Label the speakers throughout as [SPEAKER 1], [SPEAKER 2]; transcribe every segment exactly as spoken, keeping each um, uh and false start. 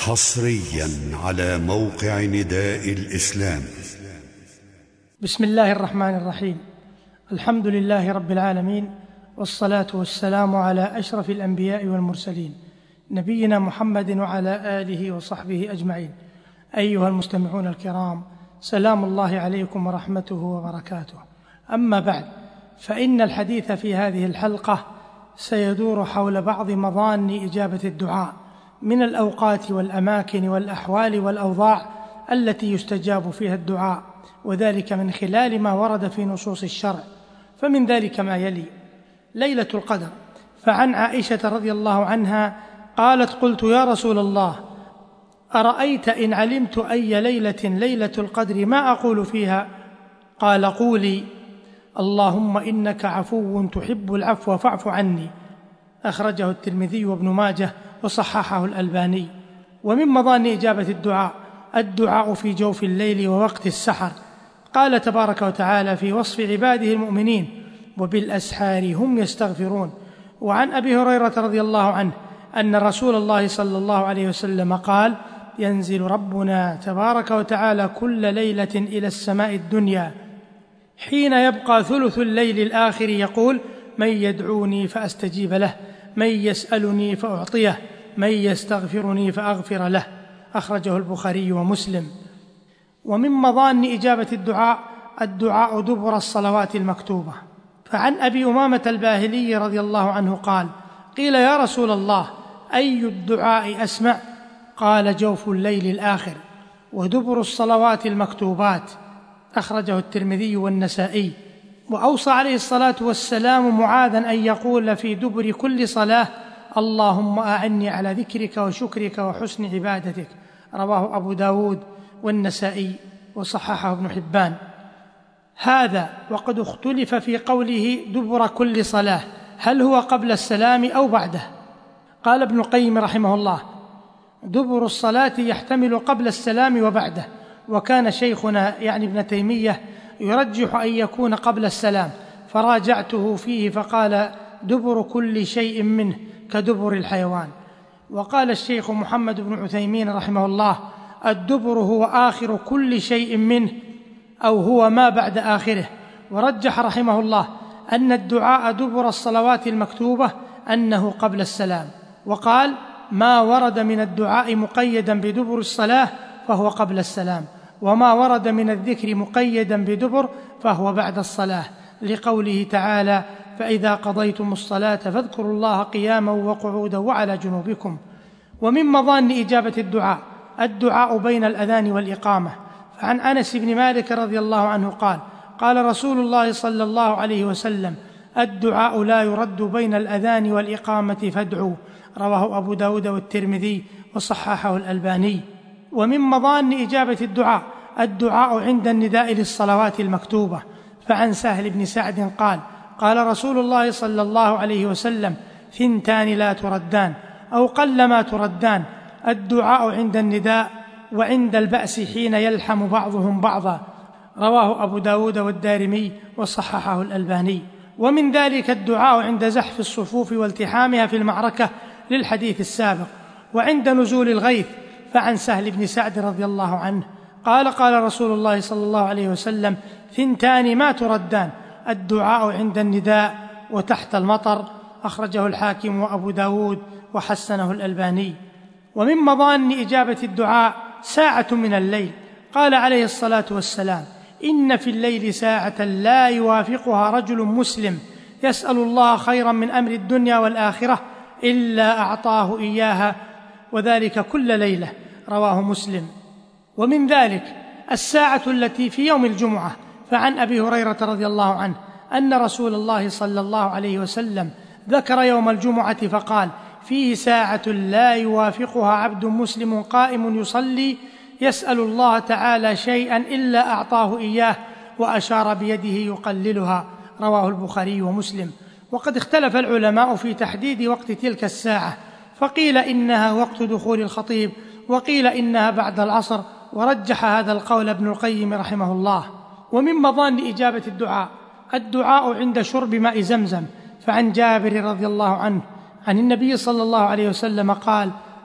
[SPEAKER 1] حصريا على موقع نداء الإسلام.
[SPEAKER 2] بسم الله الرحمن الرحيم. الحمد لله رب العالمين، والصلاة والسلام على أشرف الأنبياء والمرسلين نبينا محمد وعلى آله وصحبه أجمعين. أيها المستمعون الكرام، سلام الله عليكم ورحمته وبركاته. أما بعد، فإن الحديث في هذه الحلقة سيدور حول بعض مظان إجابة الدعاء من الأوقات والأماكن والأحوال والأوضاع التي يستجاب فيها الدعاء، وذلك من خلال ما ورد في نصوص الشرع. فمن ذلك ما يلي: ليلة القدر، فعن عائشة رضي الله عنها قالت: قلت يا رسول الله، أرأيت إن علمت أي ليلة ليلة القدر ما أقول فيها؟ قال: قولي: اللهم إنك عفو تحب العفو فاعف عني. أخرجه الترمذي وابن ماجه وصححه الألباني. ومن مظان إجابة الدعاء الدعاء في جوف الليل ووقت السحر. قال تبارك وتعالى في وصف عباده المؤمنين: وبالأسحار هم يستغفرون. وعن أبي هريرة رضي الله عنه أن رسول الله صلى الله عليه وسلم قال: ينزل ربنا تبارك وتعالى كل ليلة إلى السماء الدنيا حين يبقى ثلث الليل الآخر يقول: من يدعوني فأستجيب له، من يسألني فأعطيه، من يستغفرني فأغفر له. أخرجه البخاري ومسلم. ومن مظان إجابة الدعاء الدعاء دبر الصلوات المكتوبة. فعن أبي أمامة الباهلي رضي الله عنه قال: قيل يا رسول الله، أي الدعاء أسمع؟ قال: جوف الليل الآخر ودبر الصلوات المكتوبات. أخرجه الترمذي والنسائي. وأوصى عليه الصلاة والسلام معاذا أن يقول في دبر كل صلاة: اللهم أعني على ذكرك وشكرك وحسن عبادتك. رواه أبو داود والنسائي وصححه ابن حبان. هذا وقد اختلف في قوله دبر كل صلاة، هل هو قبل السلام أو بعده؟ قال ابن القيم رحمه الله: دبر الصلاة يحتمل قبل السلام وبعده، وكان شيخنا يعني ابن تيمية يرجح أن يكون قبل السلام، فراجعته فيه فقال: دبر كل شيء منه كدبر الحيوان. وقال الشيخ محمد بن عثيمين رحمه الله: الدبر هو آخر كل شيء منه، أو هو ما بعد آخره. ورجح رحمه الله أن الدعاء دبر الصلوات المكتوبة أنه قبل السلام، وقال: ما ورد من الدعاء مقيدا بدبر الصلاة فهو قبل السلام، وما ورد من الذكر مقيدا بدبر فهو بعد الصلاة، لقوله تعالى: فإذا قضيتم الصلاة فاذكروا الله قياما وقعودا وعلى جنوبكم. ومن مظان إجابة الدعاء الدعاء بين الأذان والإقامة. فعن أنس بن مالك رضي الله عنه قال: قال رسول الله صلى الله عليه وسلم: الدعاء لا يرد بين الأذان والإقامة فادعوا. رواه أبو داود والترمذي وصححه الألباني. ومن مظان إجابة الدعاء الدعاء عند النداء للصلوات المكتوبة. فعن سهل بن سعد قال: قال رسول الله صلى الله عليه وسلم: ثنتان لا تردان، أو قلما تردان: الدعاء عند النداء وعند البأس حين يلحم بعضهم بعضا. رواه أبو داود والدارمي وصححه الألباني. ومن ذلك الدعاء عند زحف الصفوف والتحامها في المعركة للحديث السابق، وعند نزول الغيث. فعن سهل بن سعد رضي الله عنه قال: قال رسول الله صلى الله عليه وسلم: ثنتان ما تردان، الدعاء عند النداء وتحت المطر. أخرجه الحاكم وأبو داود وحسنه الألباني. ومن مظان إجابة الدعاء ساعة من الليل. قال عليه الصلاة والسلام: إن في الليل ساعة لا يوافقها رجل مسلم يسأل الله خيرا من أمر الدنيا والآخرة إلا أعطاه إياها، وذلك كل ليلة. رواه مسلم. ومن ذلك الساعة التي في يوم الجمعة. فعن أبي هريرة رضي الله عنه أن رسول الله صلى الله عليه وسلم ذكر يوم الجمعة فقال: فيه ساعة لا يوافقها عبد مسلم قائم يصلي يسأل الله تعالى شيئا إلا أعطاه إياه، وأشار بيده يقللها. رواه البخاري ومسلم. وقد اختلف العلماء في تحديد وقت تلك الساعة، فقيل إنها وقت دخول الخطيب، وقيل إنها بعد العصر، ورجح هذا القول ابن القيم رحمه الله. ومن مظان إجابة الدعاء الدعاء عند شرب ماء زمزم. فعن جابر رضي الله عنه عن النبي صلى الله عليه وسلم قال: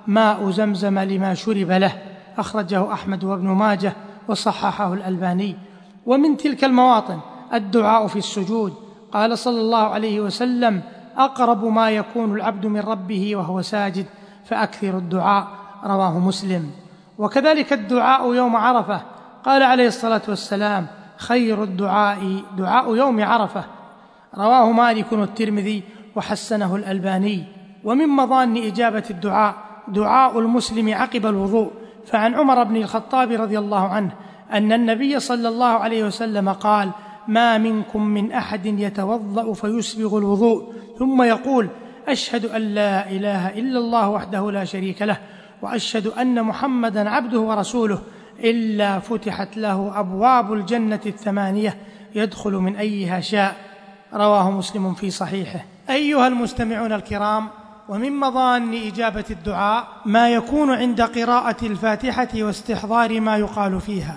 [SPEAKER 2] ماء زمزم لما شرب له، أخرجه أحمد وابن ماجه وصححه الألباني. ومن تلك المواطن الدعاء في السجود، قال صلى الله عليه وسلم: أقرب ما يكون العبد من ربه وهو ساجد فأكثر الدعاء، رواه مسلم. وكذلك الدعاء يوم عرفة، قال عليه الصلاة والسلام: خير الدعاء دعاء يوم عرفة، رواه مالك والترمذي وحسنه الألباني. ومن مظان إجابة الدعاء دعاء المسلم عقب الوضوء، فعن عمر بن الخطاب رضي الله عنه أن النبي صلى الله عليه وسلم قال: ما منكم من أحد يتوضأ فيسبغ الوضوء ثم يقول: أشهد أن لا إله إلا الله وحده لا شريك له وأشهد أن محمدا عبده ورسوله، إلا فتحت له أبواب الجنة الثمانية يدخل من أيها شاء، رواه مسلم في صحيحه. أيها المستمعون الكرام، ومن مظان إجابة الدعاء ما يكون عند قراءة الفاتحة واستحضار ما يقال فيها،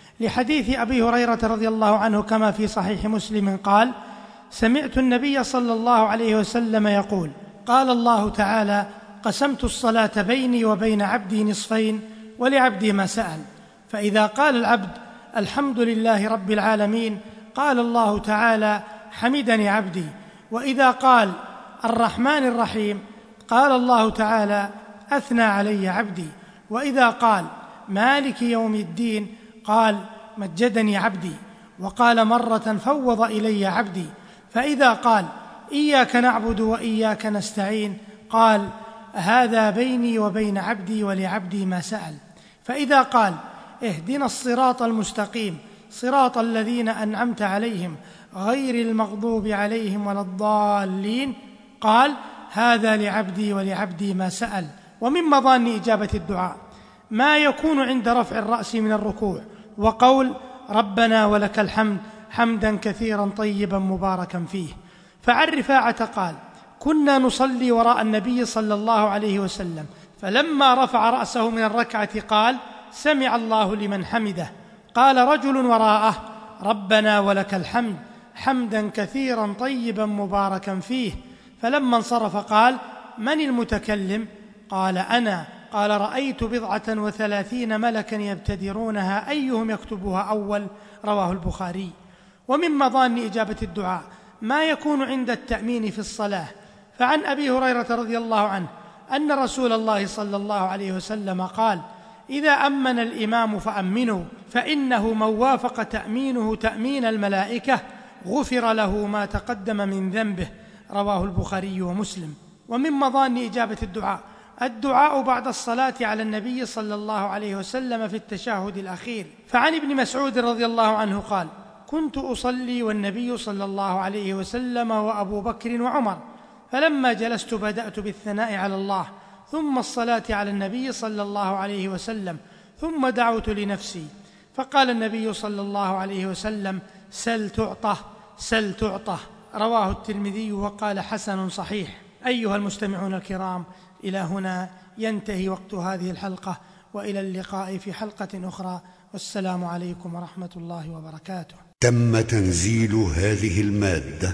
[SPEAKER 2] لحديث أبي هريرة رضي الله عنه كما في صحيح مسلم قال: سمعت النبي صلى الله عليه وسلم يقول: قال الله تعالى: قسمت الصلاة بيني وبين عبدي نصفين ولعبدي ما سأل. فإذا قال العبد: الحمد لله رب العالمين، قال الله تعالى: حمدني عبدي. وإذا قال: الرحمن الرحيم، قال الله تعالى: أثنى علي عبدي. وإذا قال: مالك يوم الدين، قال: مجدني عبدي. وقال مرة: فوض إلي عبدي. فإذا قال: إياك نعبد وإياك نستعين، قال: هذا بيني وبين عبدي ولعبدي ما سأل. فإذا قال: اهدنا الصراط المستقيم صراط الذين أنعمت عليهم غير المغضوب عليهم ولا الضالين، قال: هذا لعبدي ولعبدي ما سأل. ومن مظان إجابة الدعاء ما يكون عند رفع الرأس من الركوع وقول: ربنا ولك الحمد حمدا كثيرا طيبا مباركا فيه. فعن رفاعة قال: كنا نصلي وراء النبي صلى الله عليه وسلم، فلما رفع رأسه من الركعة قال: سمع الله لمن حمده. قال رجل وراءه: ربنا ولك الحمد حمدا كثيرا طيبا مباركا فيه. فلما انصرف قال: من المتكلم؟ قال: أنا. قال: رأيت بضعة وثلاثين ملكا يبتدرونها أيهم يكتبها أول، رواه البخاري. ومن مظان إجابة الدعاء ما يكون عند التأمين في الصلاة، فعن أبي هريرة رضي الله عنه أن رسول الله صلى الله عليه وسلم قال: إذا أمن الإمام فأمنوا، فإنه من وافق تأمينه تأمين الملائكة غفر له ما تقدم من ذنبه، رواه البخاري ومسلم. ومن مظان إجابة الدعاء الدعاء بعد الصلاة على النبي صلى الله عليه وسلم في التشهد الأخير، فعن ابن مسعود رضي الله عنه قال: كنت أصلي والنبي صلى الله عليه وسلم وأبو بكر وعمر، فلما جلست بدأت بالثناء على الله، ثم الصلاة على النبي صلى الله عليه وسلم، ثم دعوت لنفسي، فقال النبي صلى الله عليه وسلم: سل تعطه سل تعطه، رواه الترمذي وقال: حسن صحيح. أيها المستمعون الكرام، إلى هنا ينتهي وقت هذه الحلقة، وإلى اللقاء في حلقة أخرى، والسلام عليكم ورحمة الله وبركاته.
[SPEAKER 1] تم تنزيل هذه المادة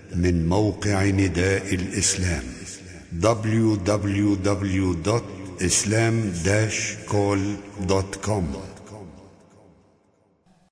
[SPEAKER 1] من موقع نداء الإسلام دبليو دبليو دبليو دوت إسلام داش كول دوت كوم.